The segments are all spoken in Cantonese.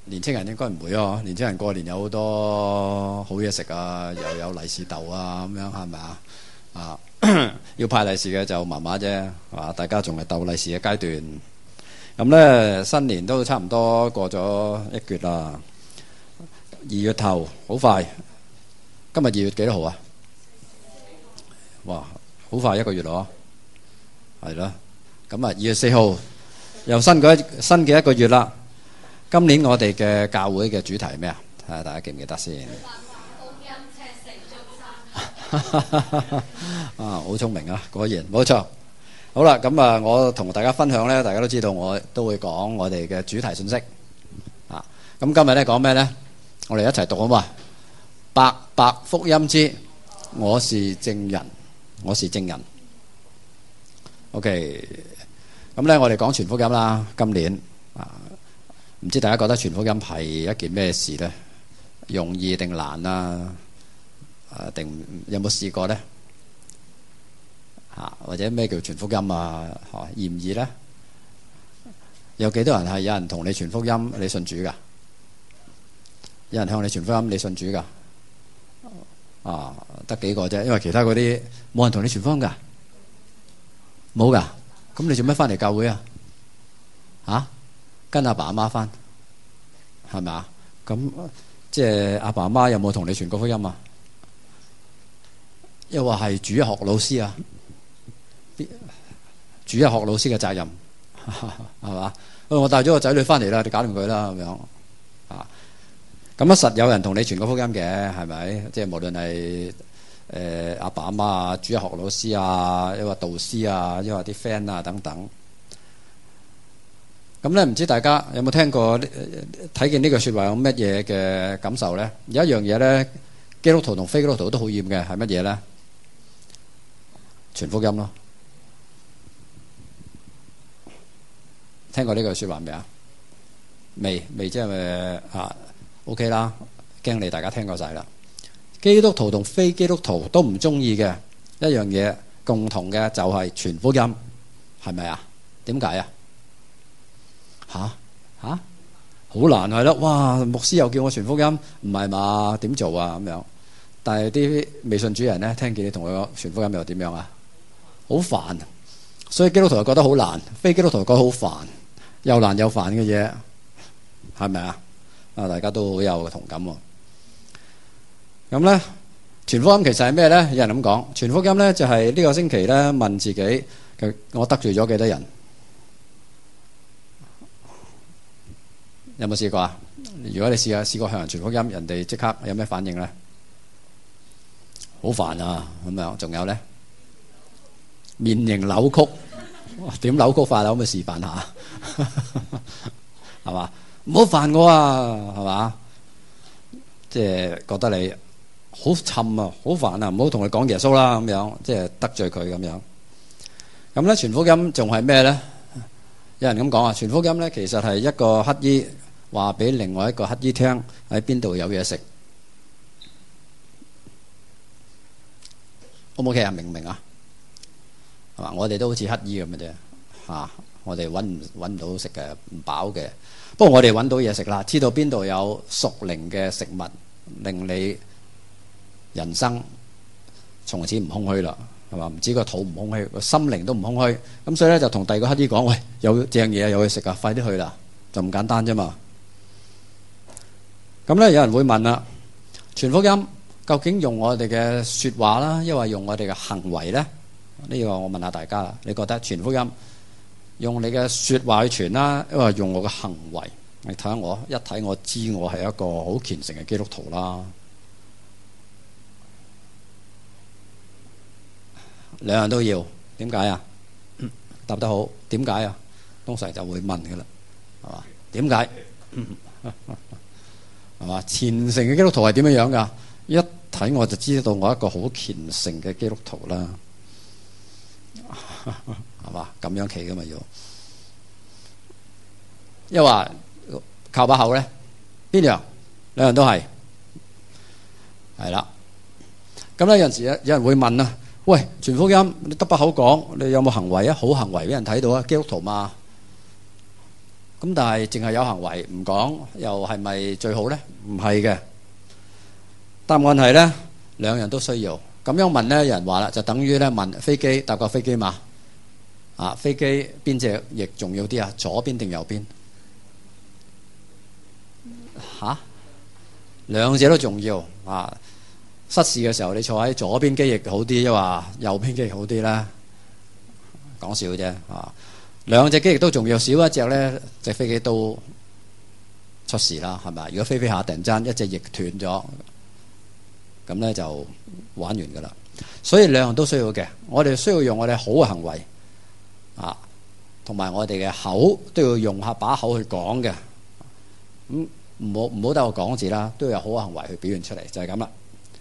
年青人應該唔會啊，年青人過年有好多好嘢食啊，又有利是逗啊，咁樣係咪啊？啊，要派利是嘅就麻麻啫，係嘛？大家仲係逗利是嘅階段。咁咧新年都差唔多過咗一月啦，2月頭好快。今日2月幾多號啊？哇，好快一個月咯，係咯。咁啊，2月4號又新嘅一個月啦。今年我哋嘅教會嘅主題係咩啊？睇下大家記唔記得先。啊，好聰明啊，果然冇錯。好啦，咁啊，我同大家分享呢，大家都知道我都會講我哋嘅主題信息啊。咁今日呢講咩呢？我哋一齊讀好嘛？白白福音之我是證人，我是證人。OK， 咁呢我哋講傳福音啦。今年啊。唔知大家覺得傳福音係一件咩事呢？容易定難啊？定有冇試過呢？或者咩叫傳福音啊？易唔易呢？有幾多人係有人同你傳福音，你信主㗎？有人向你傳福音，你信主㗎？得幾個啫，因為其他嗰啲冇人同你傳福音㗎，冇㗎。咁你做咩返嚟教會啊？跟阿爸阿媽返，係咪啊？咁即係阿爸阿媽有冇同你傳過福音啊？又話係主日學老師啊？主日學老師嘅責任係嘛？我帶咗個仔女返嚟啦，你搞掂佢啦咁樣啊？咁實有人同你傳過福音嘅，係咪？即係無論係阿爸阿媽啊、主日學老師啊、抑或導師啊、抑或啲 friend 啊等等。咁咧，唔知大家有冇聽過睇見呢句說話有乜嘢嘅感受呢？有一樣嘢呢，基督徒同非基督徒都好厭嘅，係乜嘢呢？傳福音咯。聽過呢句說話未啊？未即係OK 啦，驚你大家聽過晒啦。基督徒同非基督徒都唔中意嘅一樣嘢，共同嘅就係傳福音，係咪啊？點解啊？好難係咯！哇，牧師又叫我傳福音，唔係嘛？點做啊？咁樣，但係啲未信主人呢，聽見你同佢講傳福音又點樣啊？好煩，所以基督徒又覺得好難，非基督徒又覺得好煩，又難又煩嘅嘢，係咪啊？大家都好有同感喎。咁呢，傳福音其實係咩呢？有人咁講，傳福音呢就係呢個星期呢問自己，我得罪咗幾多人？有冇試過啊？如果你試過向人傳福音，人哋即刻有咩反應呢？好煩啊！咁樣，仲有呢？面型扭曲，點扭曲法啊？可唔可以示範下？係嘛？唔好煩我啊！係嘛？即係覺得你好沉啊，好煩啊！唔好同佢講耶穌啦，咁樣即係得罪佢咁樣。咁咧，傳福音仲係咩呢？有人咁講啊，傳福音呢其實係一個乞衣話俾另外一個乞衣聽喺邊度有嘢食。O 唔 OK 啊？明唔明啊？係嘛？我哋都好似乞衣咁嘅啫，我哋揾唔到食嘅，唔飽嘅。不過我哋揾到嘢食啦，知道邊度有屬靈嘅食物，令你人生從此唔空虛啦，係嘛？唔止個肚唔空虛，個心靈都唔空虛。咁所以咧就同第二個乞衣講：喂，有正嘢有嘢食啊，快啲去啦！就咁簡單啫嘛。咁咧有人會問啦，傳福音究竟用我哋嘅說話啦，抑或用我哋嘅行為咧？呢個我問下大家啦，你覺得傳福音用你嘅說話去傳啦，抑或用我嘅行為？你睇下我一睇，我知我係一個好虔誠嘅基督徒啦。兩樣都要，點解啊？答得好，點解啊？通常就會問噶啦，係嘛？點解？係嘛？虔誠嘅基督徒係點樣樣噶？一睇我就知道我一個好虔誠嘅基督徒啦，係嘛？咁樣企噶嘛要，因為話靠把口咧，邊樣？兩樣都係，係啦。咁咧有陣時有人會問啊，喂，傳福音你得把口講，你有冇行為啊？好行為俾人睇到啊？基督徒嘛， 咁但係淨係有行為唔講，又係咪最好呢？唔係嘅。答案係呢，兩樣都需要。咁樣問呢，有人話啦，就等於呢問飛機，搭過飛機嘛？飛機邊隻翼重要啲啊？左邊定右邊？兩者都重要啊！失事嘅時候，你坐喺左邊機翼好啲，抑或右邊機翼好啲呢？講笑啫啊！兩隻機翼都重要，少一隻呢，隻飛機都出事啦，係咪？如果飛飛下突然間一隻翼斷咗，咁呢就玩完噶啦。所以兩樣都需要嘅，我哋需要用我哋好嘅行為同埋我哋嘅口都要用下把口去講嘅。咁唔好得個講字啦，都要有好嘅行為去表現出嚟，就係咁啦。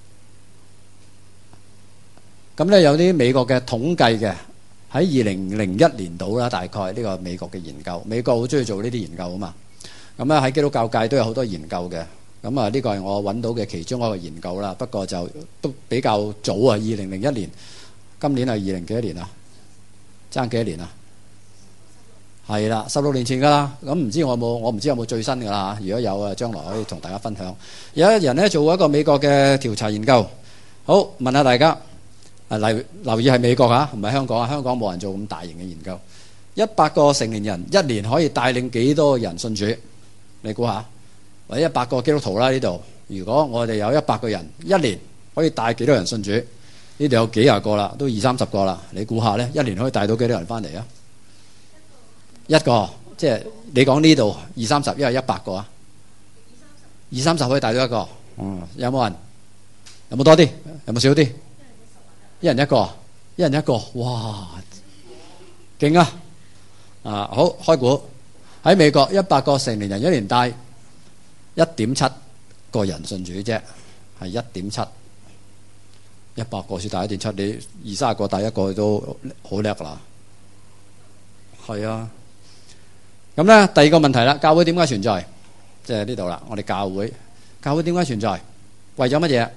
咁呢，有啲美國嘅統計嘅。喺2001年度啦，大概呢個美國嘅研究，美國好中意做呢啲研究啊嘛。咁咧喺基督教界都有好多研究嘅。咁啊，呢個係我揾到嘅其中一個研究啦。不過就都比較早啊，2001年。今年係20幾多年啊？爭幾多年啊？係啦，16年前㗎啦。咁唔知我唔知有冇最新㗎啦。如果有啊，將來可以同大家分享。有一人呢做過一個美國嘅調查研究。好，問下大家。留意係美國唔係香港啊！香港冇人做咁大型嘅研究。100個成年人一年可以帶領幾多人信主？你估下？或者100個基督徒啦呢度。如果我哋有100個人一年可以帶幾多人信主？呢度有幾廿個啦，都20-30個啦。你估下呢？一年可以帶到幾多人翻嚟啊？一個，即係你講呢度20-30，因為100個啊。20-30可以帶到一個。有冇人？有冇多啲？有冇少啲？一人一個，一人一個，哇，勁啊！好，開估喺美國100個成年人一年帶1.7個人信主啫，係1.7。100個先帶1.7，你20-30個帶一個都好叻啦。係啊，咁呢，第二個問題啦，教會點解存在？即係呢度啦，我哋教會點解存在？為咗乜嘢？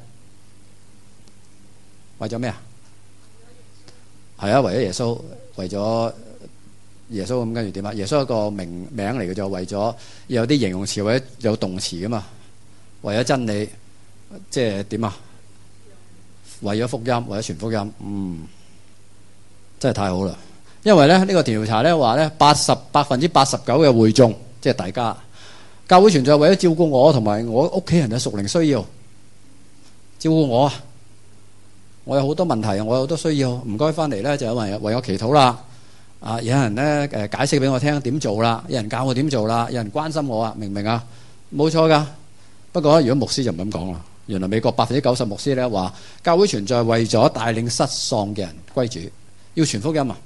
為咗咩啊？係啊，為咗耶穌，為咗耶穌咁跟住點啊？耶穌係一個名嚟嘅，就為咗有啲形容詞或者有動詞噶嘛。為咗真理，即係點啊？為咗福音，為咗傳福音，真係太好啦！因為咧呢個調查咧話咧89%嘅會眾，即係大家教會存在為咗照顧我同埋我屋企人嘅屬靈需要，照顧我啊！我有好多問題，我有好多需要，唔該翻嚟咧就為我祈禱啦。有人咧解釋俾我聽點做啦，有人教我點做啦，有人關心我啊，明唔明啊？冇錯噶。不過如果牧師就唔咁講啦。原來美國90%牧師咧話教會存在為咗帶領失喪嘅人歸主，要傳福音啊。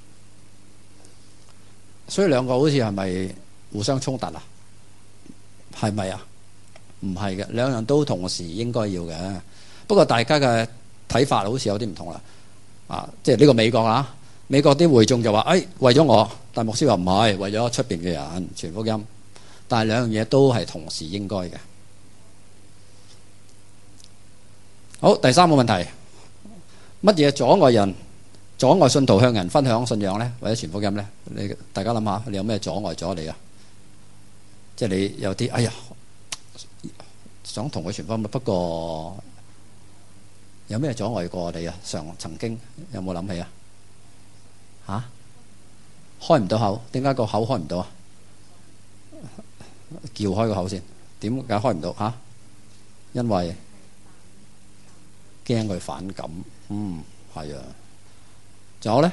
所以兩個好似係咪互相衝突啊？係咪啊？唔係嘅，兩樣都同時應該要嘅。不過大家嘅睇法好似有啲唔同啦，即係呢個美國啊，美國啲會眾就話，為咗我，但牧師話唔係，為咗出邊嘅人傳福音，但係兩樣嘢都係同時應該嘅。好，第三個問題，乜嘢阻礙信徒向人分享信仰呢？或者傳福音呢？大家諗下，你有咩阻礙咗你啊？即係你有啲想同佢傳福音，不過有咩阻礙過我哋啊？曾經有冇諗起啊？開唔到口，點解個口開唔到啊？撬開個口先，點解開唔到？因為驚佢反感。係啊。仲有咧？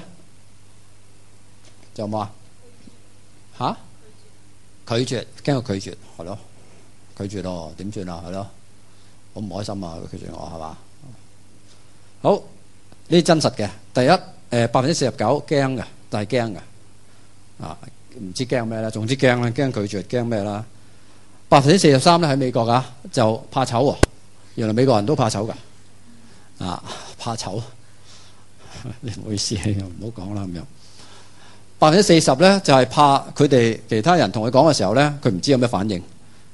仲有冇啊？拒絕，驚佢拒絕，係咯？拒絕咯，點算啊？係咯？好唔開心啊！佢拒絕我，係嘛？好，呢啲真實嘅。第一，49%驚嘅，但係驚嘅，唔知驚咩啦，總之驚啦，驚拒絕，驚咩啦？43%咧喺美國就怕醜喎。原來美國人都怕醜噶，怕醜。你唔好意思，唔好講啦咁樣。40%咧就係怕佢哋其他人同佢講嘅時候咧，佢唔知有咩反應。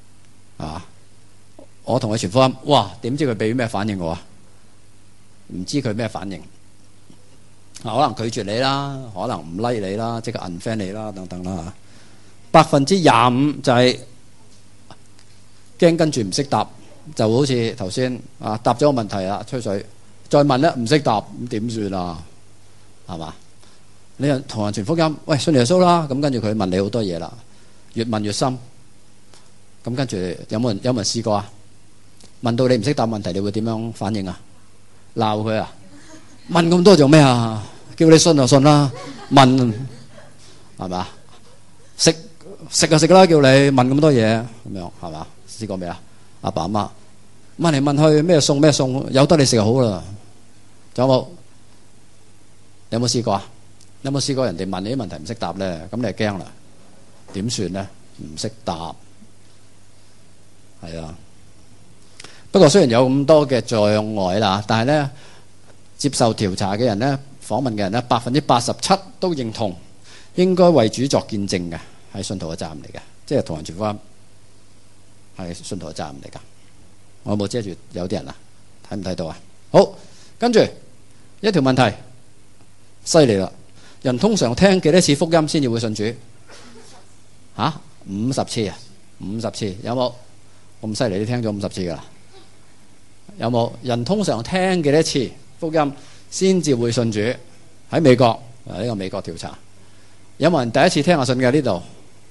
我同佢傳福音，哇！點知佢俾咩反應我啊？唔知佢咩反應。可能拒絕你啦，可能唔 like 你啦，即刻 unfriend 你啦，等等啦。 25%就係驚跟住唔識答，就好似頭先答咗個問題啦，吹水，再問咧唔識答，咁點算啊？係嘛？你又同人傳福音，喂，信耶穌啦，咁跟住佢問你好多嘢啦，越問越深，咁跟住有冇人試過啊？問到你唔識答問題，你會點樣反應啊？鬧佢啊？問咁多做咩啊？叫你信就信啦，問係嘛？食就食啦，叫你問咁多嘢咁樣係嘛？試過未啊？阿爸阿媽問嚟問去咩餸，有得你食就好啦。仲有冇？有冇試過啊？有冇試過人哋問你啲問題唔識答咧？咁你係驚啦？點算咧？唔識答係啊。不過雖然有咁多嘅障礙啦，但係咧接受調查嘅人咧，訪問嘅人咧，87%都認同應該為主作見證嘅，係信徒嘅責任嚟嘅，即係同人傳福音係信徒嘅責任嚟㗎。我有冇遮住有啲人啊？睇唔睇到啊？好，跟住一條問題，犀利啦！人通常聽幾多次福音先至會信主？50次啊！50次有冇咁犀利？你聽咗50次㗎啦？有冇人通常聽幾多次福音先至會信主？喺美國呢個美國調查，有冇人第一次聽就信嘅？呢度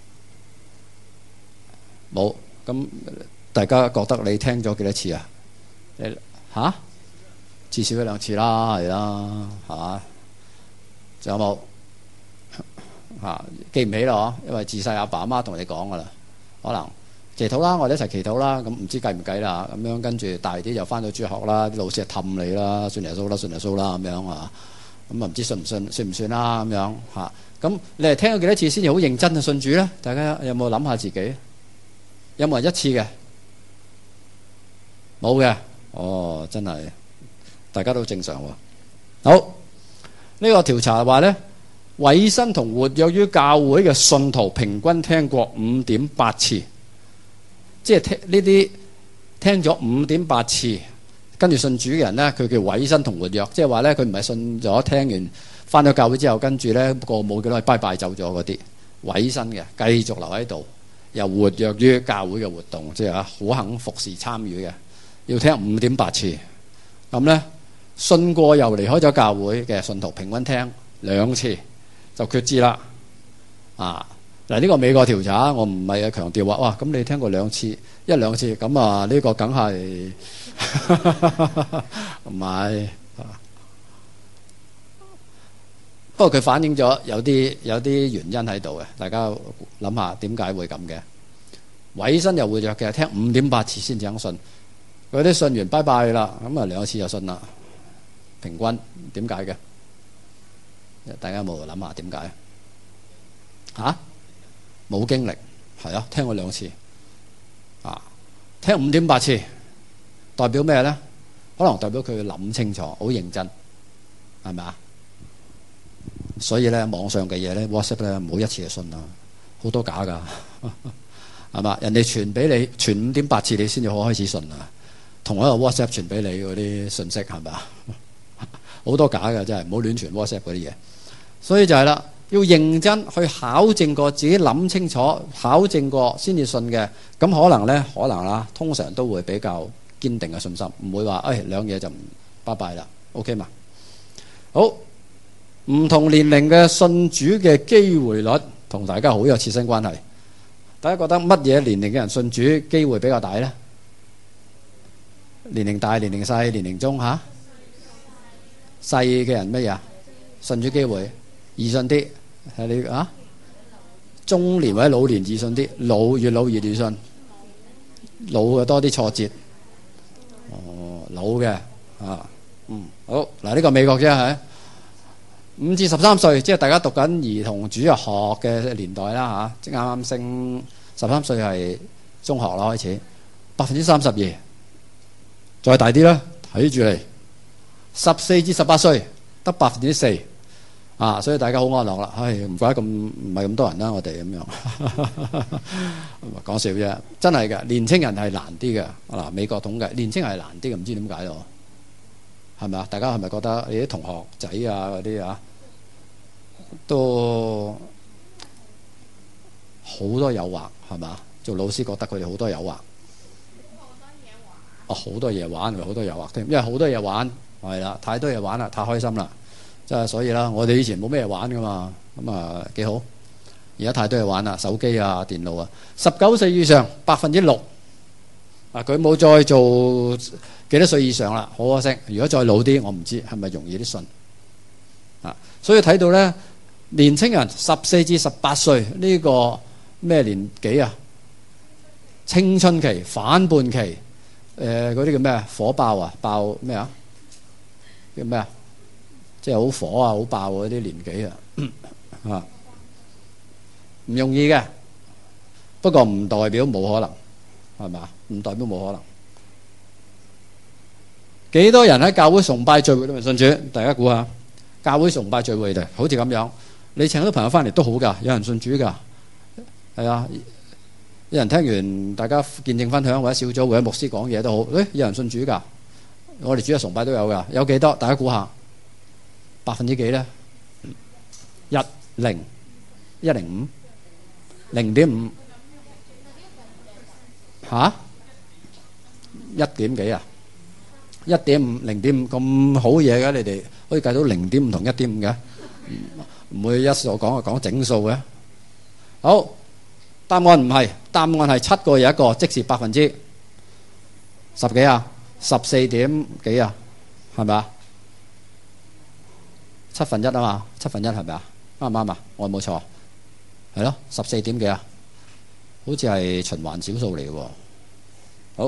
冇。咁大家覺得你聽咗幾多次啊？至少1-2次啦，係啦，係嘛？仲有冇記唔起啦？因為自細阿爸阿媽同你講噶啦，可能祈禱啦，我哋一齊祈禱啦。咁唔知計唔計啦？咁樣跟住大啲又翻到主學啦，啲老師就氹你啦，信耶穌啦，信耶穌啦咁樣啊。咁啊唔知信唔信啦咁樣嚇。咁你係聽咗幾多次先至好認真去信主咧？大家有冇諗下自己？有冇人一次嘅？冇嘅。哦，真係大家都正常喎。好，呢個調查話咧，委身同活躍於教會嘅信徒平均聽過5.8次，即係呢啲聽咗5.8次跟住信主嘅人咧，佢叫委身同活躍，即係話咧佢唔係信咗聽完翻咗教會之後跟住咧過冇幾耐拜拜走咗嗰啲，委身嘅繼續留喺度，又活躍於教會嘅活動，即係好肯服侍參與嘅，要聽5.8次。咁咧信過又離開咗教會嘅信徒平均聽2次就決志啦。嗱，呢個美國調查，我唔係強調話哇，咁你聽過1-2次咁啊？呢個梗係唔係。不過佢反映咗有啲原因喺度嘅，大家諗下點解會咁嘅？委身又活躍嘅，聽5.8次先至肯信。嗰啲信完拜拜啦，咁啊2次就信啦。平均點解嘅？大家有冇諗下點解？冇經歷係啊，聽過2次聽5.8次，代表咩咧？可能代表佢諗清楚，好認真，係咪啊？所以咧，網上嘅嘢咧 ，WhatsApp 咧，唔好一次就信啦，好多假噶，係嘛？人哋傳俾你，傳5.8次你先至可開始信啊。同一個 WhatsApp 傳俾你嗰啲信息係咪啊？好多假嘅，真係唔好亂傳 WhatsApp 嗰啲嘢。所以就係啦，要認真去考證過自己，諗清楚，考證過先至信嘅。咁可能啦，通常都會比較堅定嘅信心，唔會話兩嘢就唔拜拜啦。OK 嘛？好，唔同年齡嘅信主嘅機會率同大家好有切身關係。大家覺得乜嘢年齡嘅人信主機會比較大呢？年齡大、年齡細、年齡中細嘅人乜嘢啊？信主機會易信啲，係你中年或者老年易信啲，越老越易信，老嘅多啲挫折。老嘅好嗱，呢個美國啫係5至13歲，即係大家讀緊兒童主日學嘅年代啦即係啱啱升13歲係中學啦開始，32%。再大啲啦，睇住嚟，14至18歲得4%，所以大家好安樂啦。唔怪得唔係咁多人啦，我哋咁樣講笑啫，真係嘅。年青人係難啲嘅。美國統計年青人係難啲嘅，唔知點解咯，係咪啊？大家係咪覺得你啲同學仔嗰啲都好多誘惑係嘛？做老師覺得佢哋好多誘惑。好多嘢玩，好多誘惑添，因為好多嘢玩係啦，太多嘢玩啦，太開心啦，即係所以啦。我哋以前冇咩玩噶嘛，咁啊幾好。而家太多嘢玩啦，手機啊、電腦啊。19歲以上6%啊，佢冇再做幾多歲以上啦，好可惜。如果再老啲，我唔知係咪容易啲信啊。所以睇到咧，年青人14至18歲呢個咩年紀啊？青春期、反叛期。嗰啲叫咩啊？火爆啊，爆咩啊？叫咩啊？即係好火啊，好爆嗰啲年紀啊，唔容易嘅。不過唔代表冇可能，係嘛？唔代表冇可能。幾多人喺教會崇拜聚會裏面信主？大家估下，教會崇拜聚會嘅，好似咁樣，你請到朋友翻嚟都好噶，有人信主噶，係啊。有人聽完大家見證分享或者小組或者牧師講嘢都好，有人信主㗎。我哋主日崇拜都有㗎，有幾多？大家估下，% 幾咧？10、105、0.5嚇？1點幾啊？1.5、0.5咁好嘢嘅，你哋可以計到0.5同1.5嘅，唔會一所講就講整數嘅。好。答案唔係，答案係7個有1個，即是10%幾啊？14點幾啊？係咪啊？1/7啊嘛，1/7係咪啊？啱唔啱啊？我冇錯，係咯，14點幾啊？好似係循環小數嚟嘅喎。好，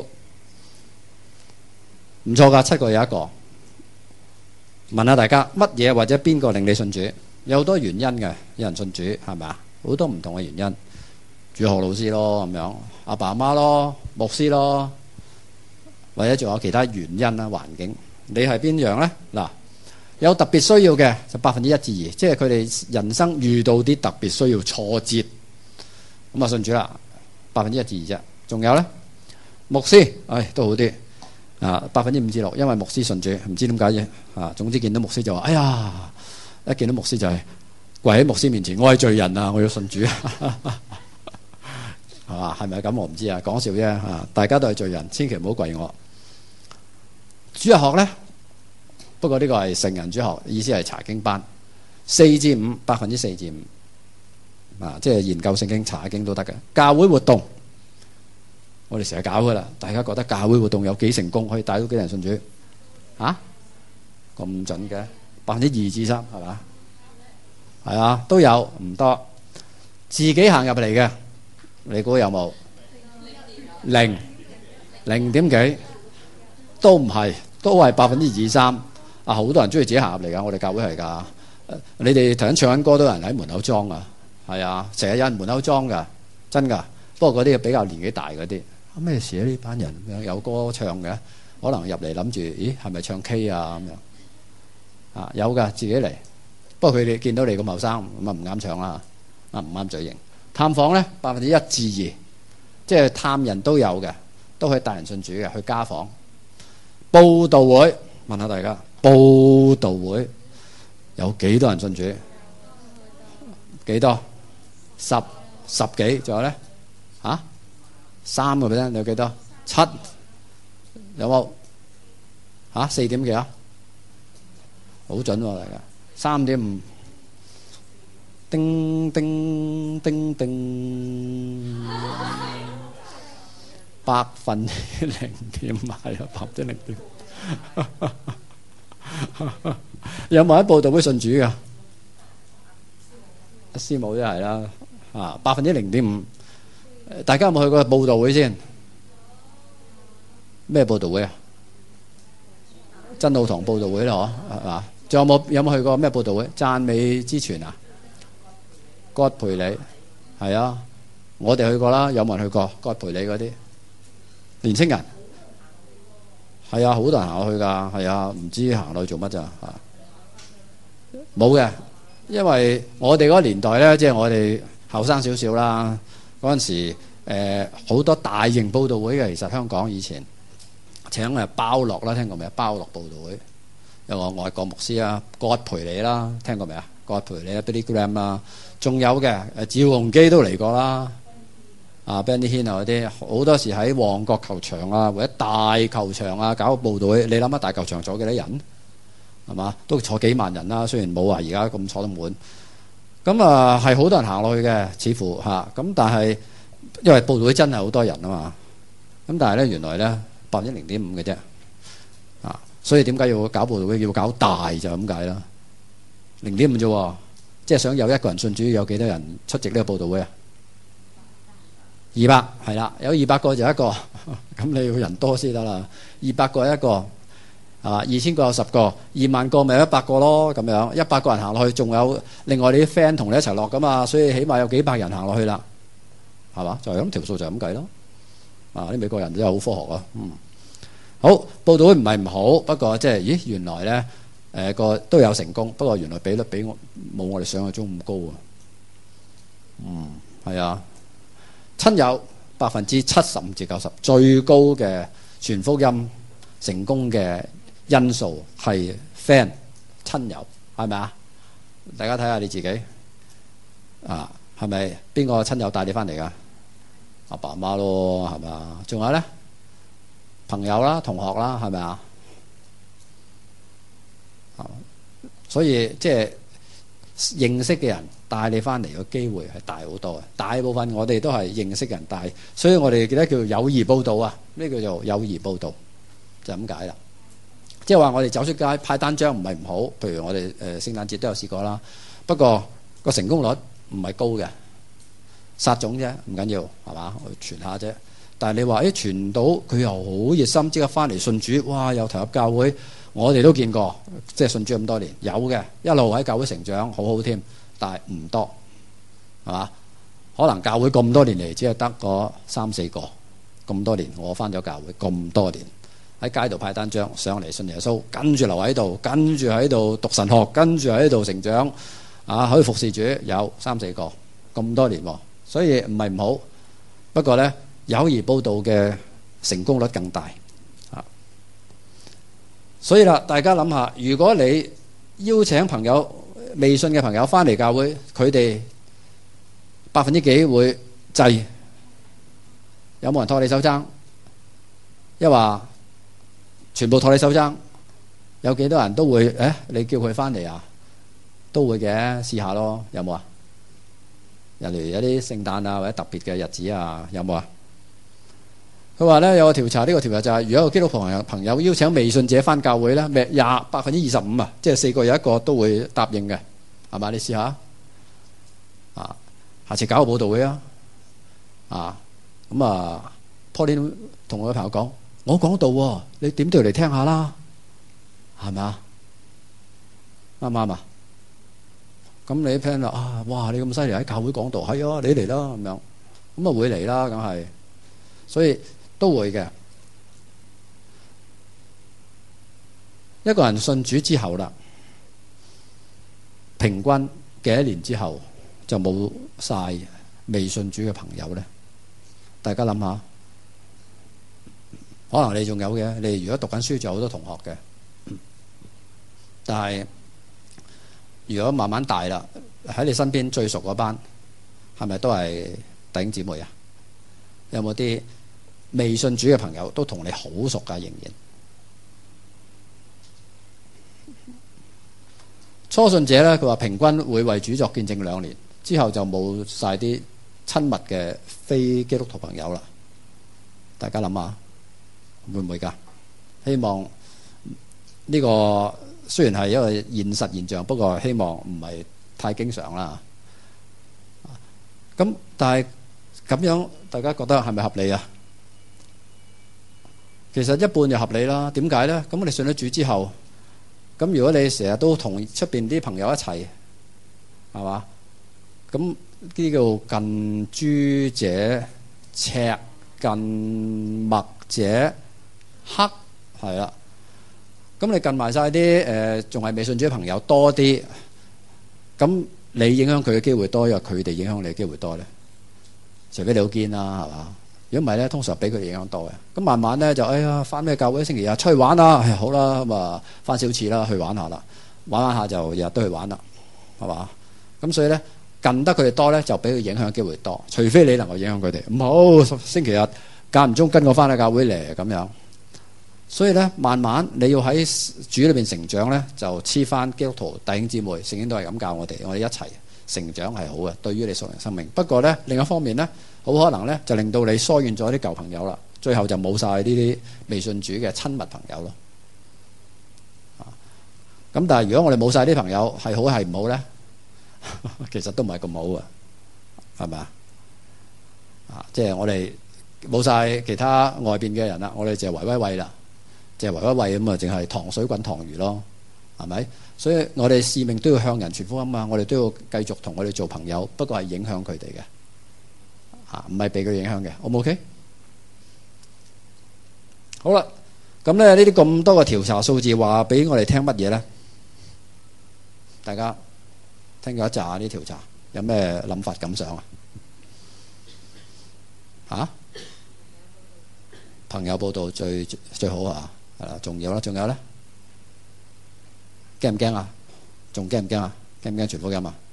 唔錯㗎，7個有1個。問下大家乜嘢或者邊個令你信主？有好多原因嘅，有人信主係咪啊？好多唔同嘅原因。主學老師咯，咁樣阿爸阿媽咯，牧師咯，或者仲有其他原因啦，環境。你係邊樣呢？嗱，有特別需要嘅就1%至2%，即係佢哋人生遇到啲特別需要挫折，咁啊信主啦，1%至2%啫。仲有呢？牧師，都好啲啊，5%至6%，因為牧師信主，唔知點解嘅啊。總之見到牧師就話：哎呀，一見到牧師就係跪喺牧師面前，我係罪人啊，我要信主啊。係咪咁？我唔知啊，講笑啫。大家都係罪人，千祈唔好跪我。主日學呢，不過呢個係成人主學，意思係查經班，4至5%，4至5%啊，即係研究聖經、查經都得嘅。教會活動，我哋成日搞噶啦。大家覺得教會活動有幾成功，可以帶到幾人信主？咁準嘅2%至3%係嘛？係啊，都有唔多，自己行入嚟嘅。你估有冇？0點幾都唔係，都係2%至3%。好多人中意自己行入嚟噶，我哋教會係噶。你哋頭先唱緊歌都有人喺門口裝啊，係啊，成日有人門口裝噶，真噶。不過嗰啲比較年紀大嗰啲，咩事啊？呢班人有歌唱嘅，可能入嚟諗住，咦，係咪唱 K 啊咁樣？有噶，自己嚟。不過佢哋見到你咁後生，咁啊唔啱唱啦，唔啱嘴型。探訪呢1%至2%，即係探人都有嘅，都可以帶人信主嘅，去家訪。佈道會，問下大家，佈道會有幾多人信主？幾多？10幾？仲有呢？3%有幾多？7有冇？4點幾啊？好準喎，大家3.5。叮叮叮叮，0.5%係啊，0.5%。有冇喺佈道會信主噶？師母都係啦，0.5%。大家有冇去過佈道會先？咩佈道會啊？真道堂佈道會啦，嗬，係嘛？仲有冇去過咩佈道會？讚美之泉啊？God 陪你，係啊，我哋去過啦。有冇人去過God 陪你嗰啲年青人？係啊，好多人行落去噶，係啊，唔知行落去做乜咋？冇嘅，因為我哋嗰個年代咧，即係我哋後生少少啦。嗰陣時好多大型佈道會嘅，其實香港以前請包樂啦，聽過未啊？包樂佈道會有個外國牧師啊，God 陪你啦，聽過未啊？ 葛培理啊 Billy Graham 啦，仲有嘅趙鏞基都嚟過啦。Benny Hinn 啊嗰啲好多時喺旺角球場啊或者大球場啊搞個佈道會，你諗下大球場坐幾多人係嘛？都坐幾萬人啦，雖然冇話而家咁坐得滿。咁係好多人行落去嘅，似乎咁，但係因為佈道會真係好多人啊嘛。咁但係咧原來咧0.5%嘅啫。所以點解要搞佈道會要搞大就咁解啦？0.5%啫，即係想有一個人信主，有幾多人出席呢個佈道會啊？200係啦，有200個就一個，咁你要人多先得啦。200個一個，2000個有10個，2萬個咪100個咯，咁樣100個人行落去，仲有另外你啲 friend 同你一齊落噶嘛，所以起碼有幾百人行落去啦，係嘛？就係咁條數就係咁計咯。啲美國人真係好科學啊。好，佈道會唔係唔好，不過即係原來咧都有成功，不過原來比率比冇我哋想象中咁高啊。係啊。親友75%至90%最高嘅傳福音成功嘅因素係 friend 親友，係咪啊？大家睇下你自己係咪邊個親友帶你翻嚟㗎？阿爸阿媽咯，係咪啊？仲有咧朋友啦、同學啦，係咪啊？所以即係認識嘅人帶你翻嚟嘅機會係大好多嘅。大部分我哋都係認識嘅人帶，所以我哋記得叫友誼佈道啊。咩叫做友誼佈道？就咁解啦。即係話我哋走出街派單張唔係唔好，譬如我哋聖誕節都有試過啦。不過個成功率唔係高嘅，撒種啫，唔緊要係嘛？我傳下啫。但係你話傳到佢又好熱心，即刻翻嚟信主，哇！又投入教會，我哋都見過，即係信主咁多年有嘅，一路喺教會成長，好好添。但係唔多係嘛？可能教會咁多年嚟，只係得嗰3-4個。咁多年我翻咗教會咁多年，喺街度派單張上嚟信耶穌，跟住留喺度，跟住喺度讀神學，跟住喺度成長可以服侍主，有3-4個咁多年，所以唔係唔好。不過呢，友誼佈道嘅成功率更大所以啦，大家諗下，如果你邀請朋友未信嘅朋友翻嚟教會，佢哋%幾會制？有冇人拖你手踭？一話全部拖你手踭，有幾多人都會你叫佢翻嚟啊？都會嘅，試下咯，有冇啊？例如有啲聖誕啊或者特別嘅日子啊，有冇啊？佢話咧有個調查，呢個調查就係如果有基督徒朋友邀請未信者翻教會咧，25%啊，即係4個有1個都會答應嘅，係嘛？你試下下次搞個佈道會Pauline 同我嘅朋友講，我講道喎，你點都要嚟聽下啦，係咪啊？啱唔啱啊？咁你聽啦哇！你咁犀利喺教會講道，係啊，你嚟啦咁樣，咁會嚟啦，梗係，所以都會嘅。一個人信主之後啦，平均幾多年之後就冇晒未信主嘅朋友咧？大家諗下，可能你仲有嘅，你如果讀緊書仲有好多同學嘅，但係如果慢慢大啦，喺你身邊最熟嗰班係咪都係弟兄姊妹啊？有冇啲未信主嘅朋友都同你好熟㗎？仍然初信者咧，佢話平均會為主作見證2年之後就冇晒啲親密嘅非基督徒朋友啦。大家諗下會唔會㗎？希望呢個雖然係一個現實現象，不過希望唔係太經常啦。咁但係咁樣大家覺得係咪合理啊？其實一半就合理啦。點解咧？咁你信咗主之後，咁如果你成日都同出邊啲朋友一齊，係嘛？咁呢叫近朱者赤，近墨者黑，係啦。咁你近埋晒啲仲係未信主嘅朋友多啲，咁你影響佢嘅機會多，因為佢哋影響你嘅機會多咧。除非你好堅啦，係嘛？如果唔係咧，通常俾佢哋影響多嘅。咁慢慢咧就翻咩教會？星期日出去玩啦，好啦，咁翻少次啦，去玩下啦，玩下就日日都去玩啦。 係嘛？咁所以咧近得佢哋多咧，就俾佢影響機會多。除非你能夠影響佢哋，唔好星期日間唔中跟我翻去教會嚟咁樣。所以咧，慢慢你要喺主裏邊成長咧，就黐翻基督徒弟兄姊妹，聖經都係咁教我哋一齊成長係好嘅，對於你屬靈生命。不過咧，另一方面咧，好可能咧就令到你疏遠咗啲舊朋友啦，最後就冇晒呢啲未信主嘅親密朋友咯。咁但係如果我哋冇晒啲朋友，係好係唔好咧？其實都唔係咁好啊，係咪啊？即係我哋冇晒其他外邊嘅人啦，我哋就係圍威喂啦。就係圍威喂咁啊，淨係糖水滾糖魚咯，係咪？所以我哋使命都要向人傳福音啊！我哋都要繼續同我哋做朋友，不過係影響佢哋嘅，唔係俾佢影響嘅。O 唔 OK？好啦，咁咧呢啲咁多嘅調查數字話俾我哋聽乜嘢咧？大家聽過一紮啲調查，有咩諗法感想啊？朋友報道最好啊！係啦，仲有啦，仲有咧，驚唔驚啊？仲驚唔驚啊？驚唔驚傳福音啊？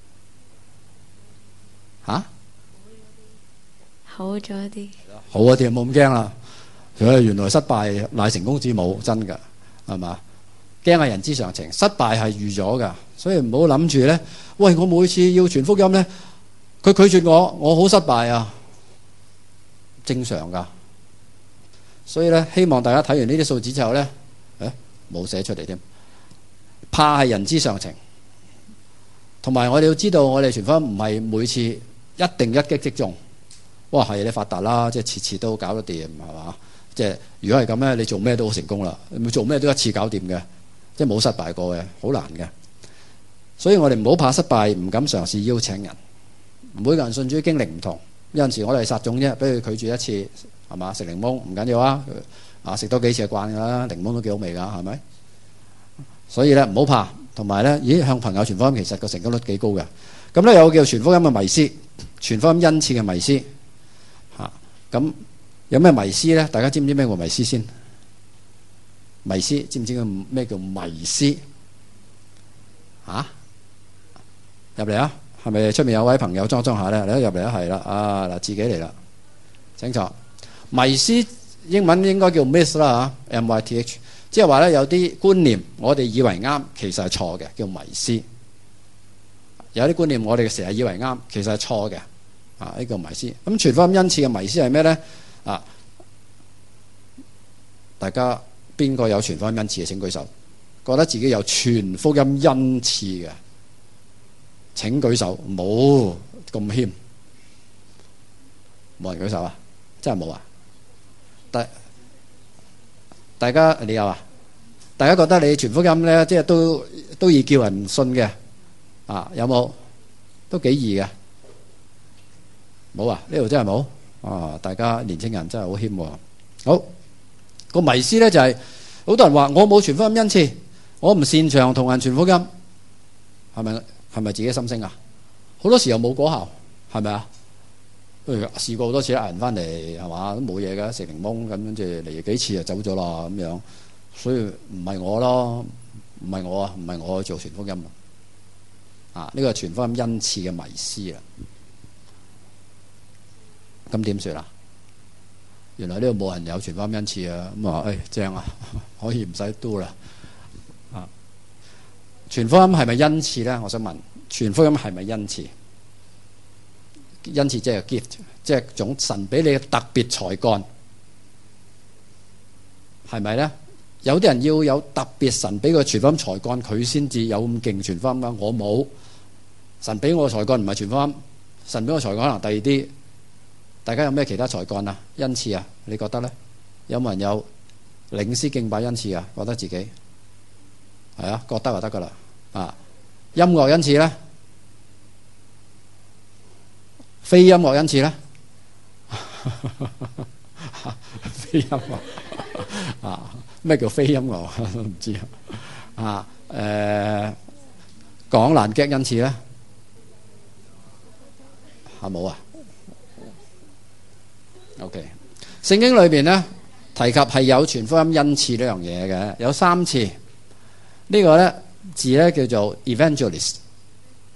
好咗啲， 好啊啲，冇咁驚啦。原來失敗乃成功之母，真㗎，係嘛？驚係人之常情，失敗係預咗㗎，所以唔好諗住咧。喂，我每次要傳福音咧，佢拒絕我好失敗啊，正常㗎。所以咧，希望大家睇完呢啲數字之後咧，冇寫出嚟添。怕係人之常情，同埋我哋要知道，我哋傳福音唔係每次一定一擊即中。哇，係你發達啦，即係次次都搞得掂，係嘛？即係如果係咁咧，你做咩都好成功啦，你做咩都一次搞掂嘅，即係冇失敗過嘅，好難嘅。所以我哋唔好怕失敗，唔敢嘗試邀請人。每個人信主經歷唔同，有陣時我哋係撒種啫，俾佢拒絕一次。係嘛？食檸檬唔緊要啊！食多幾次就慣㗎啦，檸檬都幾好味㗎，係咪？所以咧唔好怕，同埋咧，向朋友傳福音其實個成功率幾高嘅。咁咧有個叫傳福音嘅迷思，傳福音恩賜嘅迷思嚇。咁有咩迷思咧？大家知唔知咩叫迷思先？迷思知唔知咩叫迷思？入嚟啊！係咪出面有位朋友裝下咧？你一入嚟啊，係啦，嗱自己嚟啦，請坐。迷思英文應該叫 myth 啦嚇 ，myth， 即係話咧有啲觀念我哋以為啱，其實係錯嘅，叫迷思。有啲觀念我哋成日以為啱，其實係錯嘅，呢個迷思。咁傳福音恩賜嘅迷思係咩咧？大家邊個有傳福音恩賜嘅？請舉手。覺得自己有傳福音恩賜嘅？請舉手。冇咁謙，冇人舉手啊？真係冇啊？大家你有啊？大家覺得你傳福音咧，即係都易叫人信嘅有冇？都幾易嘅。冇啊？呢度真係冇大家年青人真係好謙喎。好，個迷思咧就係好多人話我冇傳福音恩賜，我唔擅長同人傳福音，係咪自己心聲啊？好多時候冇果效，係咪啊？試過好多次嗌人翻嚟係嘛，都冇嘢嘅，食檸檬咁跟住嚟幾次就走咗啦咁樣，所以唔係我咯，唔係我做傳福音呢個係傳福音恩賜嘅迷思啦。咁點算啊？原來呢度冇人有傳福音恩賜啊，咁話正啊，可以唔使 do 啦。傳福音係咪恩賜咧？我想問，傳福音係咪恩賜？恩賜即係 gift， 即係種神俾你嘅特別才幹，係咪咧？有啲人要有特別神俾個傳福音才幹，佢先至有咁勁傳福音㗎。我冇，神俾我嘅才幹唔係傳福音，神俾我才幹可能第二啲。大家有咩其他才幹啊？恩賜啊？你覺得咧？有冇人有領詩敬拜恩賜啊？覺得自己係啊？覺得就得㗎啦。音樂恩賜咧？非音樂恩賜咧？非音樂咩叫非音樂？都唔知講爛 gag 恩賜咧？冇啊？OK， 聖經裏邊咧提及係有傳福音恩賜呢樣嘢嘅，有3次。呢個咧字咧叫做 evangelist，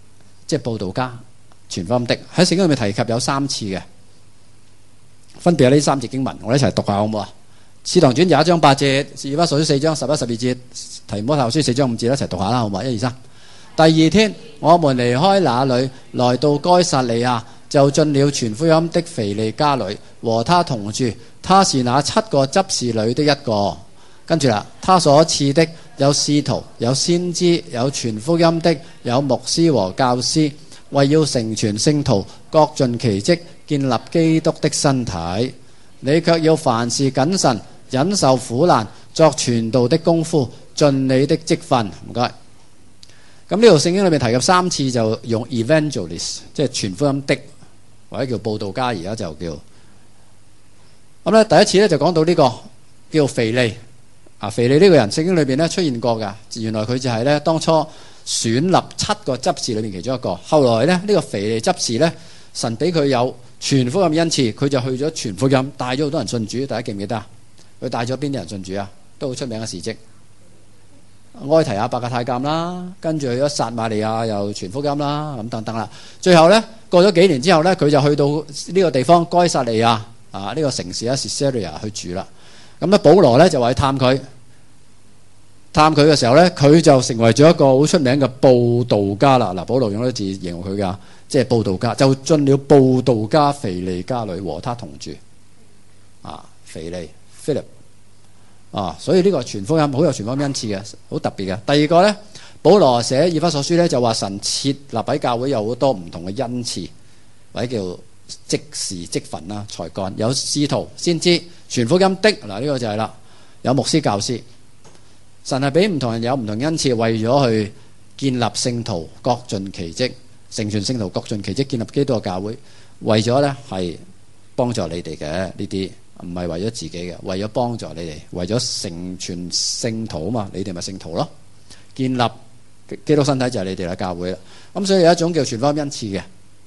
即係佈道家、傳福音的，喺聖經裏面提及有3次嘅，分別係呢3節經文，我哋一齊讀下好唔好啊？使徒行傳21章8節，以弗所書4章11、12節，提摩太後書4章5節，一齊讀下啦，好唔好？1、2、3。第二天，我們離開那裏，來到該撒利亞，就進了傳福音的腓利家裏，和他同住。他是那7個執事裏的一個。跟住啦，他所賜的有使徒，有先知，有傳福音的，有牧師和教師，為要成全聖徒，各盡其職，建立基督的身體。你卻要凡事謹慎，忍受苦難，作傳道的功夫，盡你的職分。唔該。咁呢度聖經裏面提及3次，就用 evangelist， 即係傳福音的，或者叫佈道家，而家就叫。咁咧第一次咧就講到呢個叫腓利。腓利呢個人聖經裏邊咧出現過㗎，原來佢就係咧當初選立7個執事裏面其中一個。後來咧呢個腓利執事咧，神俾佢有傳福音恩賜，佢就去咗傳福音，帶咗好多人信主。大家記唔記得啊？佢帶咗邊啲人信主啊？都好出名嘅事蹟。埃提亞伯嘅太監啦，跟住去咗撒瑪利亞又傳福音啦，咁等等啦。最後咧過咗幾年之後咧，佢就去到呢個地方該撒利亞呢個城市Caesarea去住啦。咁咧保羅咧就話去探佢嘅時候咧，佢就成為咗一個好出名嘅佈道家啦。嗱，保羅用咗字形容佢噶，即係佈道家，就進了佈道家腓利家裏和他同住。腓利 Philip 所以呢個傳福音好有傳福音恩賜嘅，好特別嘅。第二個咧，保羅寫以弗所書咧就話神設立喺教會有好多唔同嘅恩賜，或者叫職事職分啦、才幹，有使徒、先知、傳福音的。嗱，呢個就係啦，有牧師、教師。神係俾唔同人有唔同恩賜，為咗去建立聖徒，各盡其職，成全聖徒，各盡其職，建立基督嘅教會。為咗咧係幫助你哋嘅呢啲，唔係為咗自己嘅，為咗幫助你哋，為咗成全聖徒啊嘛，你哋咪聖徒咯。建立基督身體就係你哋嘅教會啦。咁所以有一種叫傳福音恩賜嘅。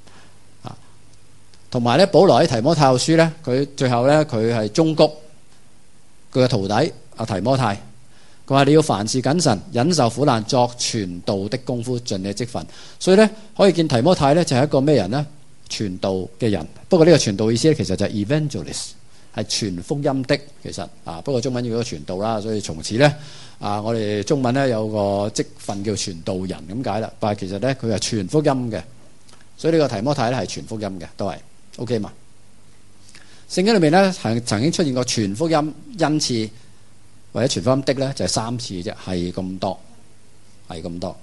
同埋咧，保羅喺提摩太後書咧，佢最後咧佢係忠告佢嘅徒弟阿提摩太，佢話你要凡事謹慎，忍受苦難，作傳道的功夫，盡你職分。所以咧可以見提摩太咧就係一個咩人呢？傳道嘅人。不過呢個傳道意思咧其實就係 evangelist， 係傳福音的。其實不過中文要個傳道啦，所以從此咧我哋中文咧有個職分叫傳道人咁解啦。但係其實咧佢係傳福音嘅，所以呢個提摩太咧係傳福音嘅，都係。OK 嘛？聖經裏面咧係曾經出現過傳福音恩賜或者傳福音的咧，就係3次啫，係咁多，係咁多。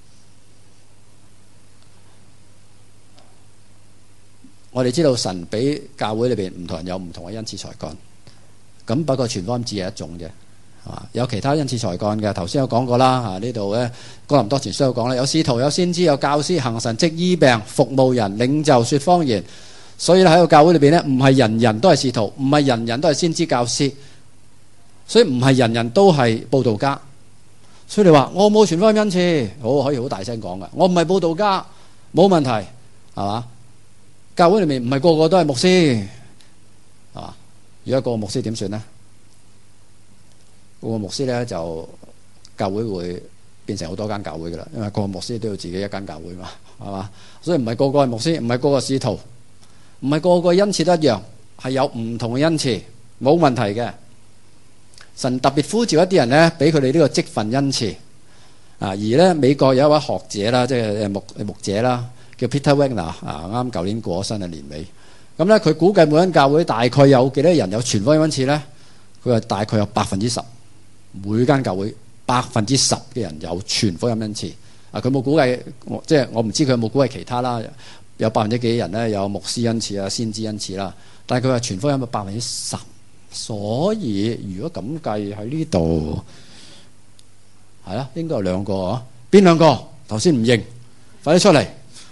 我哋知道神俾教會裏邊唔同人有唔同嘅恩賜才幹，咁不過傳福音只係一種啫，係嘛？有其他恩賜才幹嘅，頭先有講過啦。呢度咧哥林多前書有講啦，有使徒、有先知、有教師、行神蹟、醫病、服務人、領袖、說方言。所以咧喺個教會裏邊咧，唔係人人都係使徒，唔係人人都係先知教師，所以唔係人人都係佈道家。所以你話我冇傳福音恩賜，好可以好大聲講噶，我唔係佈道家，冇問題，係嘛？教會裏面唔係個個都係牧師，係嘛？如果個個牧師點算呢？個個牧師咧就教會會變成好多間教會噶啦，因為個個牧師都要自己一間教會嘛，係嘛？所以唔係個個係牧師，唔係個個使徒。唔係個個恩賜都一樣，係有唔同嘅恩賜，冇問題嘅。神特別呼召一啲人咧，俾佢哋呢個職分恩賜。而咧美國有一位學者啦，即係牧者啦，叫 Peter Wagner，啱舊年過咗身嘅年尾。咁咧佢估計每間教會大概有幾多人有傳福音恩賜咧？佢話大概有10%，每間教會10%嘅人有傳福音恩賜。佢冇估計，即係我唔知佢有冇估計其他啦。有百分之幾人咧有牧師恩賜啊、先知恩賜啦，但係佢話傳福音有10%，所以如果咁計喺呢度係啦，應該有2個啊，邊2個？頭先唔認，快啲出嚟！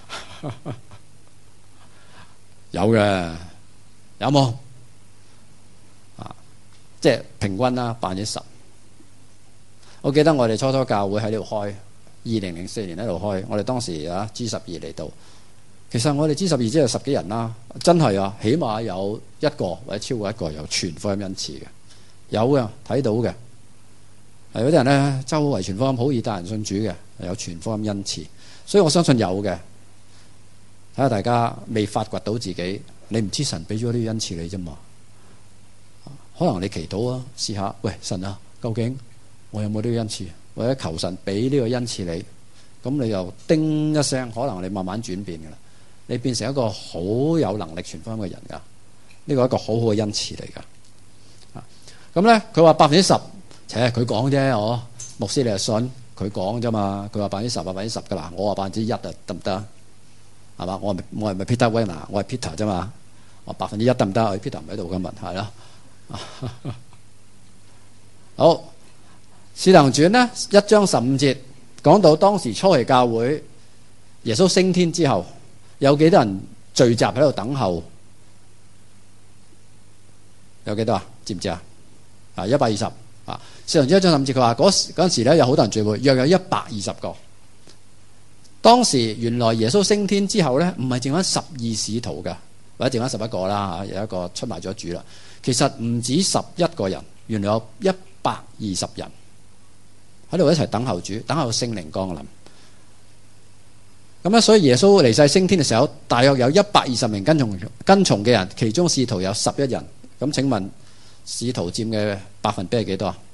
有嘅，有冇？即係平均啦，10%。我記得我哋初教會喺呢度開，2004年喺度開，我哋當時G12嚟到。其實我哋G12只有10幾人啦，真係起碼有1個或者超過1個有傳福音恩賜嘅，有嘅，睇到嘅。有啲人咧周圍傳福音好易帶人信主嘅，有傳福音恩賜，所以我相信有嘅。 睇下大家未發掘到自己，你唔知神俾咗呢個恩賜你啫嘛。可能你祈禱啊，試下，喂神啊，究竟我有冇呢個恩賜？或者求神俾呢個恩賜你，咁你就叮一聲，可能你慢慢轉變噶啦，你變成一個好有能力傳福音嘅人噶。呢個係一個好好嘅恩賜嚟噶。咁咧，佢話10%，佢講啫，我牧師你係信佢講啫嘛。佢話10%噶啦，我話1%啊，得唔得？係嘛？我係咪 Peter Wagner？我係 Peter 啫嘛。我1%得唔得？Peter 唔喺度嘅問題啦。好，《使徒行傳》呢1章15節講到當時初期教會耶穌升天之後，有幾多人聚集喺度等候？有幾多啊？知唔知啊？120啊！《使徒行傳》1章15節佢話嗰陣時咧有好多人聚會，約有120個。當時原來耶穌升天之後咧，唔係剩翻12使徒嘅，或者剩翻11個啦嚇，有一個出賣咗主啦。其實唔止11個人，原來有120人喺度一齊等候主，等候聖靈降臨。咁咧，所以耶穌離世升天嘅時候，大約有120名跟從嘅人，其中使徒有11人。咁請問使徒佔嘅百分比係幾多啊？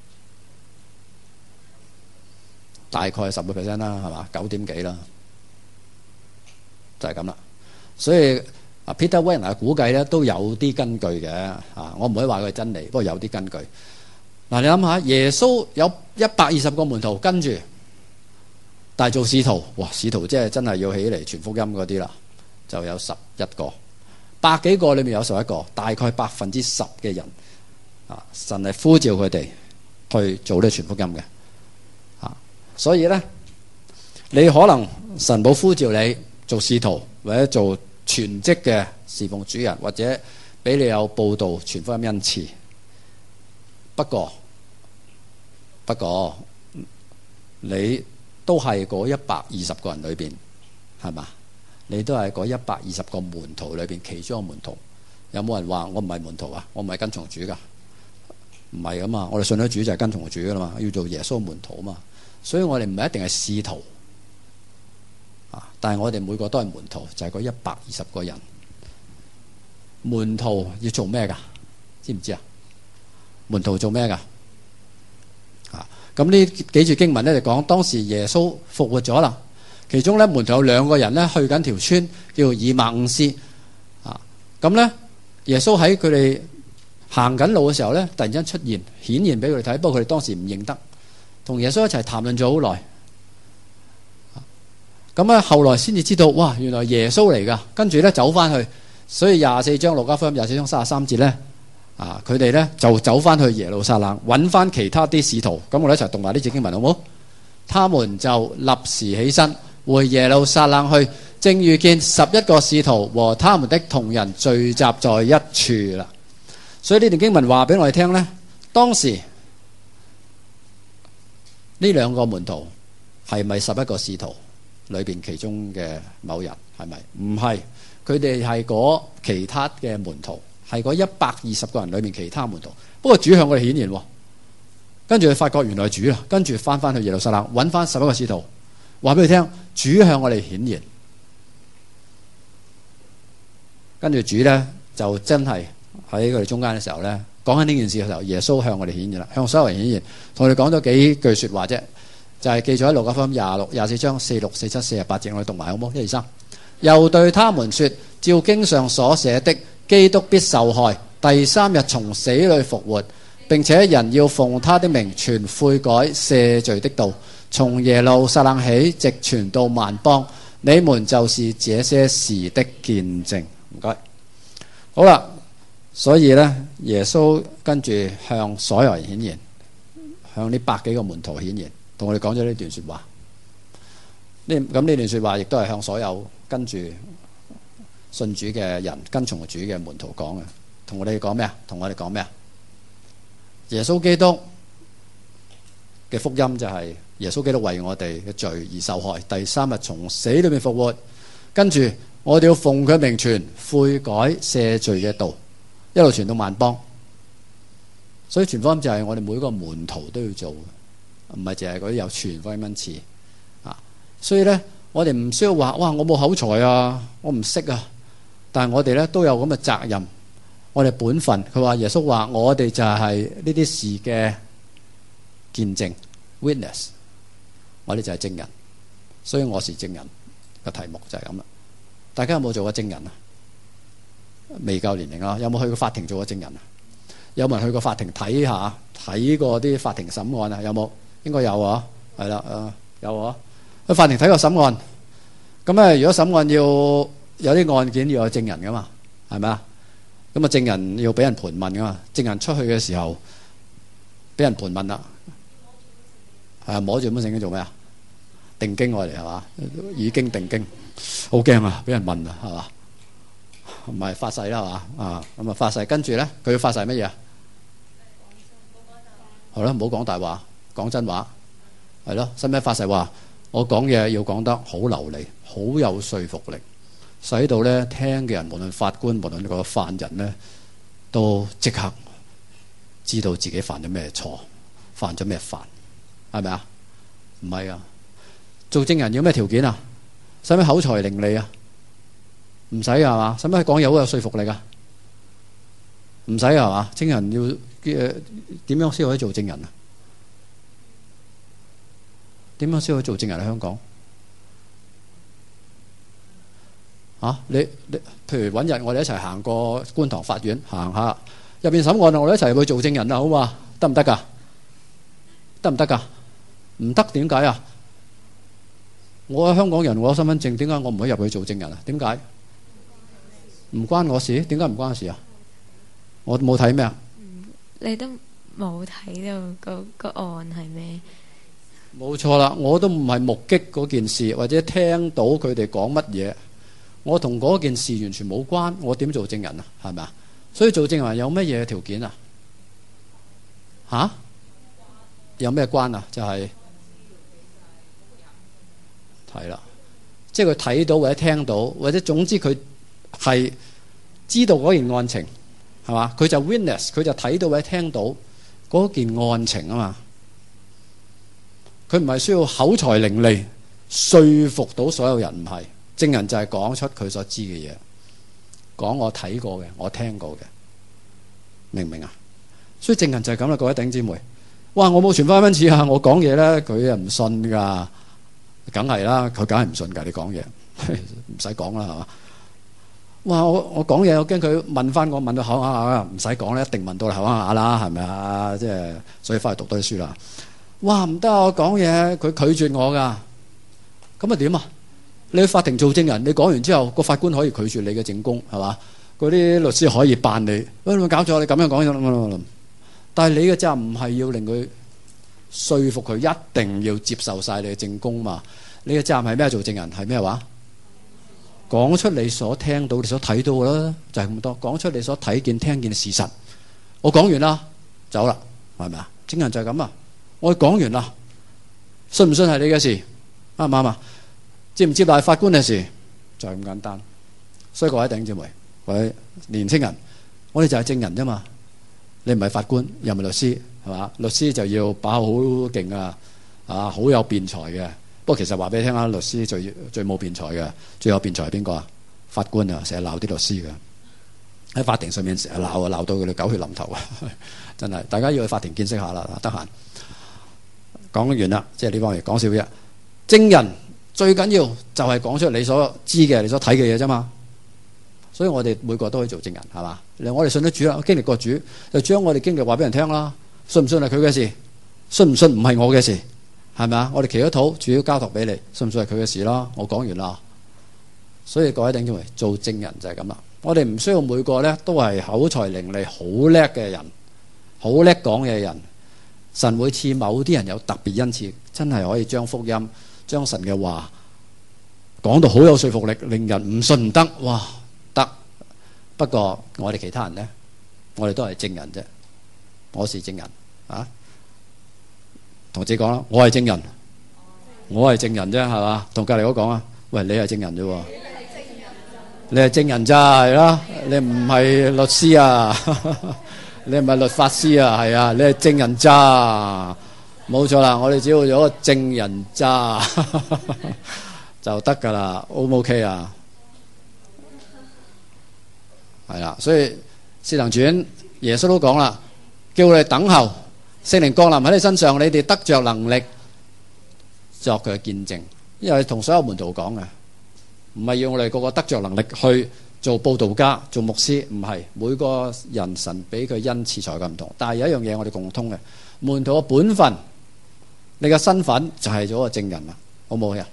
大概10% 啦，係嘛？9點幾啦，就係咁啦。所以Peter Wagner 估計咧都有啲根據嘅。我唔可以話佢係真理，不過有啲根據。嗱，你諗下，耶穌有120個門徒跟住，但係做使徒，哇！使徒即係真係要起嚟傳福音嗰啲啦，就有11個，100幾個裏面有11個，大概10%嘅人神係呼召佢哋去做呢個傳福音嘅。所以咧，你可能神冇呼召你做使徒，或者做全職嘅侍奉主人，或者俾你有佈道傳福音恩賜。不過你都係嗰120個人裏邊，係嘛？你都係嗰120個門徒裏邊其中一個門徒。有冇人話我唔係門徒啊？我唔係跟從主噶，唔係噶嘛。我哋信咗主就係跟從主噶啦嘛，要做耶穌門徒啊嘛。所以我哋唔係一定係使徒但係我哋每個都係門徒，就係嗰120個人。門徒要做咩噶？知唔知啊？門徒做咩噶？咁呢幾節經文咧就講當時耶穌復活咗啦，其中咧門徒有2個人咧去緊條村叫以馬忤斯咁咧耶穌喺佢哋行緊路嘅時候咧，突然間出現顯現俾佢哋睇，不過佢哋當時唔認得，同耶穌一齊談論咗好耐。咁啊後來先至知道，哇！原來耶穌嚟噶，跟住咧走翻去，所以24章路加福音24章33節咧。佢哋咧就走翻去耶路撒冷，揾翻其他啲使徒。咁我哋一齊讀埋呢節經文好冇？他們就立時起身回耶路撒冷去，正遇見11個使徒和他們的同人聚集在一處啦。所以呢段經文話俾我哋聽咧，當時呢2個門徒係咪11個使徒裏邊其中嘅某人？係咪？唔係，佢哋係嗰其他嘅門徒。係嗰120個人裏面其他門徒，不過主向我哋顯現，跟住佢發覺原來主啦，跟住翻去耶路撒冷揾翻11個使徒，話俾佢聽主向我哋顯現，跟住主咧就真係喺佢哋中間嘅時候咧，講緊呢件事嘅時候，耶穌向我哋顯現啦，向所有人顯現，同我哋講咗幾句說話啫，就係記咗喺路加福音24章46、47、48節，我哋讀埋好冇？1、2、3，又對他們說：照經上所寫的，基督必受害，第3日從死裏復活，並且人要奉他的名傳悔改赦罪的道，從耶路撒冷起，直傳到萬邦。你們就是這些事的見證。唔該。好啦，所以呢，耶穌跟住向所有人顯現，向呢100幾個門徒顯現，同我哋講咗呢段說話。咁呢段說話亦都係向所有跟住信主嘅人，跟從主嘅門徒講嘅，同我哋講咩啊？同我哋講咩啊？耶穌基督嘅福音就係耶穌基督為我哋嘅罪而受害，第3日從死裏面復活，跟住我哋要奉佢名傳悔改赦罪嘅道，一路傳到萬邦。所以傳福音就係我哋每個門徒都要做嘅，唔係淨係嗰啲有傳福音恩賜。所以咧， 我哋唔需要話哇，我冇口才啊，我唔識啊。但係我哋咧都有咁嘅責任，我哋本分。佢話耶穌話我哋就係呢啲事嘅見證 witness， 我哋就係證人。所以我是證人嘅題目就係咁啦。大家有冇做過證人啊？未夠年齡啊？有冇去過法庭做過證人啊？有冇人去過法庭睇過啲法庭審案啊？有冇？應該有啊。係啦，有啊。去法庭睇過審案，咁如果審案有啲案件要有證人噶嘛，係咪啊？咁啊，證人要俾人盤問噶嘛。證人出去嘅時候俾人盤問啦，係啊，摸住本聖經做咩啊？定經我嚟係嘛？已經定經，好驚啊！俾人問啊，係嘛？唔係發誓啦，係嘛？啊，咁啊發誓，跟住咧佢要發誓乜嘢啊？好啦，唔好講大話，講真話，係咯。使唔使發誓話我講嘢要講得好流利，好有說服力，使到咧聽嘅人，無論法官，無論個犯人咧，都即刻知道自己犯咗咩錯，犯咗咩法，係咪啊？唔係啊！做證人要咩條件啊？使唔使口才伶俐啊？唔使係嘛？使唔使講嘢好有說服力啊？唔使係嘛？證人要點樣先可以做證人啊？點樣先可以做證人喺香港？你譬如揾日我哋一齊行過觀塘法院，行下入邊審案，我哋一齊去做證人啊，好嘛？得唔得㗎？得唔得㗎？唔得，點解啊？我係香港人，我有身份證，點解我唔可以入去做證人啊？點解？唔關我事？點解唔關我事啊？我冇睇咩啊？ 你都冇睇到個案係咩？ 冇錯啦，我都唔係目擊嗰件事，或者聽到佢哋講乜嘢，我同嗰件事完全冇關，我點做證人啊？係咪啊？所以做證人有乜嘢條件啊？有咩關啊？就係啦，即係佢睇到或者聽到，或者總之佢係知道嗰件案情，係嘛？佢就 witness， 佢就睇到或者聽到嗰件案情啊嘛。佢唔係需要口才伶俐說服到所有人，唔係。證人就係講出佢所知嘅嘢，講我睇過嘅，我聽過嘅，明唔明啊？所以證人就係咁啦，各位弟兄姊妹。哇！我冇傳翻一次啊，我講嘢咧，佢唔信噶，梗係啦，佢梗係唔信噶。你講嘢唔使講啦，係嘛？哇！我講嘢，我驚佢問翻我，問到口啞啞，唔使講咧，一定問到口啞啞啦，係咪啊？即係所以翻去讀多啲書啦。哇！唔得啊，我講嘢，佢拒絕我噶，咁啊點啊？你去法庭做證人，你講完之後，個法官可以拒絕你嘅證供，係嘛？嗰啲律師可以辦你。喂，你搞錯，你咁樣講咗，但係你嘅責任唔係要令佢說服佢一定要接受晒你嘅證供嘛？你嘅責任係咩？做證人係咩話？講出你所聽到、你所睇到嘅啦，就係咁多。講出你所睇見、聽見嘅事實。我講完啦，走啦，係咪啊？證人就係咁啊！我講完啦，信唔信係你嘅事？啱唔啱啊？接唔接納法官嘅事？就係咁簡單。所以各位弟兄姊妹、各位年青人，我哋就係證人啫嘛。你唔係法官，又唔係律師，係嘛？律師就要把口好勁啊，好有辯才嘅。不過其實話俾你聽啦，律師最冇辯才嘅，最有辯才係邊個啊？法官啊，成日鬧啲律師嘅，喺法庭上面成日鬧到佢哋狗血淋頭啊！真係，大家要去法庭見識下啦，得閒。講完啦，即係呢方面講少啫。證人最緊要就係講出你所知嘅、你所睇嘅嘢啫嘛。所以我哋每個都可以做證人，係嘛？我哋信得主啦，經歷過主，就將我哋經歷話俾人聽啦。信唔信係佢嘅事？信唔信唔係我嘅事？係咪啊？我哋祈咗禱，主要交託俾你，信唔信係佢嘅事啦？我講完啦。所以各位弟兄姊妹，做證人就係咁啦。我哋唔需要每個咧都係口才伶俐、好叻嘅人，好叻講嘢嘅人。神會賜某啲人有特別恩賜，真係可以將福音、將神嘅話講到好有說服力，令人唔信唔得。哇，得！不過我哋其他人呢，我哋都係證人啫。我是證人啊，同自己講啦，我係證人，我係證人啫，係嘛？同隔籬嗰講啊，喂，你係證人啫，你係證人咋，係啦，你唔係律師啊。你唔係律法師啊，係啊，你係證人咋，冇錯啦。我哋只要有一個證人咋， 就得㗎啦，O 唔 OK 啊？係啦，所以使徒行傳耶穌都講啦，叫我哋等候聖靈降臨喺你身上，你哋得着能力作佢嘅見證。因為同所有門徒講嘅，唔係要我哋個個得着能力去做佈道家、做牧師，唔係。每個人神俾佢恩賜才幹唔同，但係有一樣嘢我哋共通嘅，門徒嘅本分，你嘅身份就係做個證人啦，好冇呀？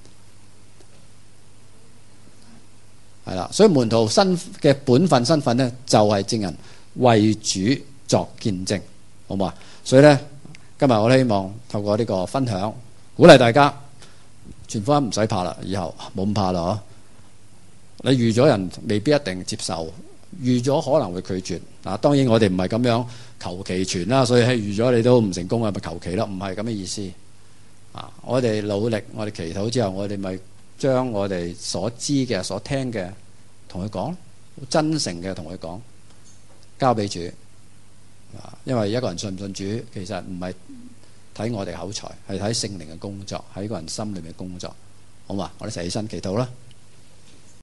係啦，所以門徒嘅本分身份呢，就係證人，為主作見證，好唔好啊？所以呢，今日我希望透過呢個分享，鼓勵大家傳福音唔使怕啦，以後冇咁怕啦。你預咗人未必一定接受，預咗可能會拒絕。嗱，當然我哋唔係咁樣求其傳啦，所以預咗你都唔成功啊，咪求其咯，唔係咁嘅意思。我哋努力，我哋祈禱之後，我哋咪將我哋所知嘅、所聽嘅同佢講，好真誠嘅同佢講，交俾主。因為一個人信唔信主，其實唔係睇我哋口才，係睇聖靈嘅工作喺個人心裏面嘅工作，好嘛？我哋一齊起身祈禱啦。